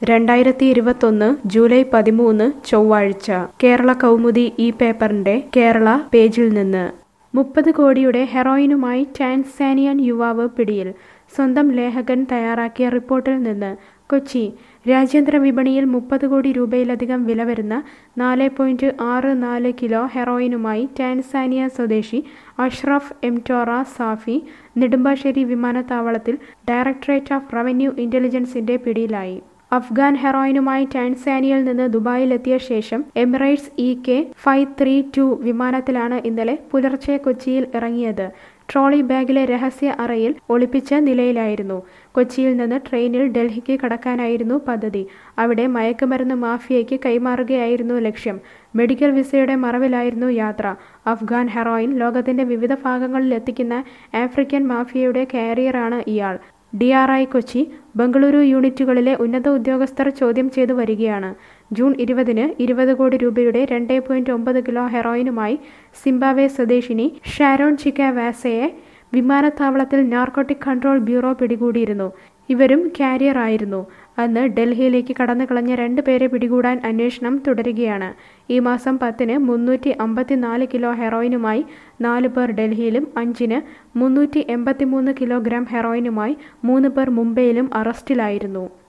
2021 July 13 ചൊവ്വാഴ്ച കേരള കൗമുദി ഈ പേപ്പറിന്റെ കേരള പേജിൽ നിന്ന് 30 കോടിയുടെ ഹെറോയിനുമായി ടാൻസാനിയൻ യുവാവ് പിടിയിൽ. സ്വന്തം ലേഖകൻ തയ്യാറാക്കിയ റിപ്പോർട്ടിൽ നിന്ന് കൊച്ചി. രാജ്യാന്തര വിപണിയിൽ 30 കോടി രൂപയിലധികം വില വരുന്ന 4.64 കിലോ ഹെറോയിനുമായി ടാൻസാനിയ സ്വദേശി അഷ്റഫ് എംറ്റോറ സാഫി നെടുമ്പാശ്ശേരി വിമാനത്താവളത്തിൽ ഡയറക്ടറേറ്റ് ഓഫ് റവന്യൂ ഇന്റലിജൻസിന്റെ പിടിയിലായി. അഫ്ഗാൻ ഹെറോയിനുമായി ടാൻസാനിയയിൽ നിന്ന് ദുബായിലെത്തിയ ശേഷം എമിറേറ്റ്സ് EK532 വിമാനത്തിലാണ് ഇന്നലെ പുലർച്ചെ കൊച്ചിയിൽ ഇറങ്ങിയത്. ട്രോളി ബാഗിലെ രഹസ്യ അറയിൽ ഒളിപ്പിച്ച നിലയിലായിരുന്നു. കൊച്ചിയിൽ നിന്ന് ട്രെയിനിൽ ഡൽഹിക്ക് കടക്കാനായിരുന്നു പദ്ധതി. അവിടെ മയക്കുമരുന്ന് മാഫിയയ്ക്ക് കൈമാറുകയായിരുന്നു ലക്ഷ്യം. മെഡിക്കൽ വിസയുടെ മറവിലായിരുന്നു യാത്ര. അഫ്ഗാൻ ഹെറോയിൻ ലോകത്തിന്റെ വിവിധ ഭാഗങ്ങളിൽ എത്തിക്കുന്ന ആഫ്രിക്കൻ മാഫിയയുടെ കാരിയറാണ് ഇയാൾ. DRI കൊച്ചി, ബംഗളൂരു യൂണിറ്റുകളിലെ ഉന്നത ഉദ്യോഗസ്ഥർ ചോദ്യം ചെയ്തു വരികയാണ്. ജൂൺ 20-ന് 20 കോടി രൂപയുടെ 2.9 കിലോ ഹെറോയിനുമായി സിംബാബ്വെ സ്വദേശിനി ഷാരോൺ ചിക്കാവാസയെ വിമാനത്താവളത്തിൽ നാർക്കോട്ടിക് കൺട്രോൾ ബ്യൂറോ പിടികൂടിയിരുന്നു. ഇവരും കാരിയർ ആയിരുന്നു. അന്ന് ഡൽഹിയിലേക്ക് കടന്നുകളഞ്ഞ 2 പേരെ പിടികൂടാൻ അന്വേഷണം തുടരുകയാണ്. ഈ മാസം 10-ന് 354 കിലോ ഹെറോയിനുമായി 4 പേർ ഡൽഹിയിലും 5-ന് 383 കിലോഗ്രാം ഹെറോയിനുമായി 3 പേർ മുംബൈയിലും അറസ്റ്റിലായിരുന്നു.